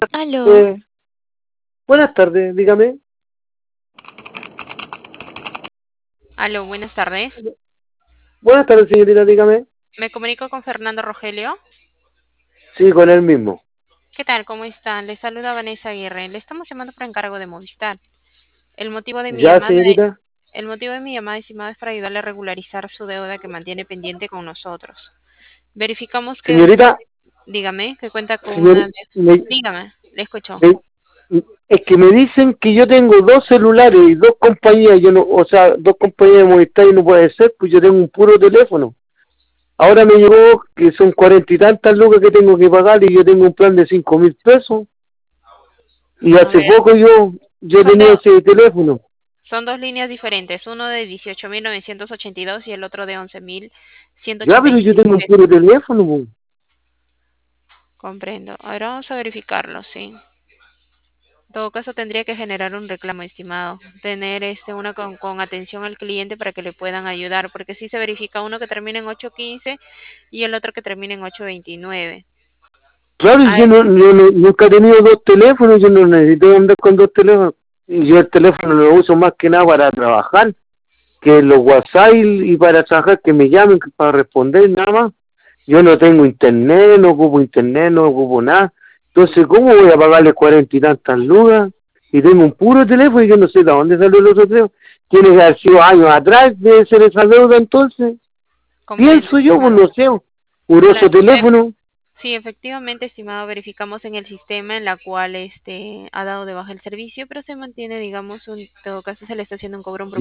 Aló, Eh, Buenas tardes, dígame. aló, buenas tardes. Buenas tardes, señorita, dígame. Me comunico con Fernando Rogelio. Sí, con él mismo. ¿Qué tal? ¿Cómo está? Le saluda Vanessa Aguirre. Le estamos llamando por encargo de Movistar. El motivo de mi ¿Ya, llamada, señorita? el motivo de mi llamada, estimado, es para ayudarle a regularizar su deuda que mantiene pendiente con nosotros. Verificamos que Señorita, dígame, que cuenta con señor, una. me- Dígame, le escucho. me- es que me dicen que yo tengo dos celulares y dos compañías, yo no, o sea, dos compañías de Movistar y no puede ser, pues yo tengo un puro teléfono. Ahora me llegó que son 40 y tantas lucas que tengo que pagar y yo tengo un plan de 5.000 pesos. Y A hace ver, poco yo son tenía dos, ese teléfono. son dos líneas diferentes, uno de 18.982 y el otro de once mil ciento Ya, ochenta y pero yo seis tengo un pesos. puro teléfono, pues. Comprendo. Ahora vamos a verificarlo, sí. En todo caso, tendría que generar un reclamo, estimado. Tener una con atención al cliente para que le puedan ayudar, porque si se verifica uno que termina en 815 y el otro que termina en 829. Claro, Ah, nunca he tenido dos teléfonos, yo no necesito andar con dos teléfonos. Y yo el teléfono lo uso más que nada para trabajar, que los WhatsApp y para trabajar que me llamen para responder nada más. Yo no tengo internet, no ocupo nada. Entonces, ¿cómo voy a pagarle 40 y tantas lucas? Y tengo un puro teléfono y yo no sé de dónde salió el otro teléfono. Tiene que haber sido años atrás de ser esa deuda entonces. comprendo, Pienso yo, pues estimado. no sé, puro Claro, teléfono. sí, efectivamente, estimado, verificamos en el sistema en la cual ha dado de baja el servicio, pero se mantiene, digamos, en todo caso se le está haciendo un cobro